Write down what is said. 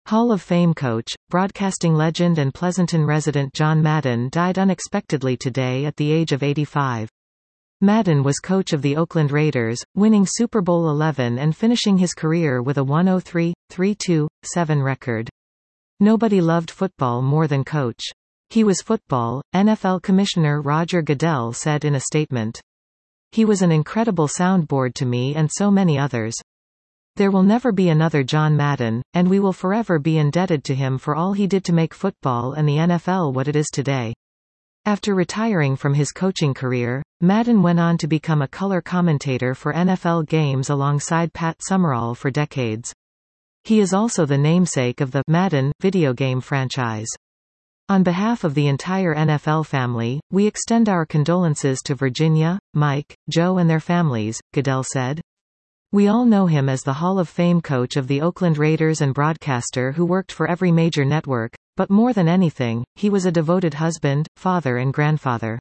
Hall of Fame coach, broadcasting legend and Pleasanton resident John Madden died unexpectedly today at the age of 85. Madden was coach of the Oakland Raiders, winning Super Bowl XI and finishing his career with a 103-3-2-7 record. Nobody loved football more than Coach. He was football, NFL Commissioner Roger Goodell said in a statement. He was an incredible soundboard to me and so many others. There will never be another John Madden, and we will forever be indebted to him for all he did to make football and the NFL what it is today. After retiring from his coaching career, Madden went on to become a color commentator for NFL games alongside Pat Summerall for decades. He is also the namesake of the Madden video game franchise. On behalf of the entire NFL family, we extend our condolences to Virginia, Mike, Joe and their families, Goodell said. We all know him as the Hall of Fame coach of the Oakland Raiders and broadcaster who worked for every major network, but more than anything, he was a devoted husband, father and grandfather.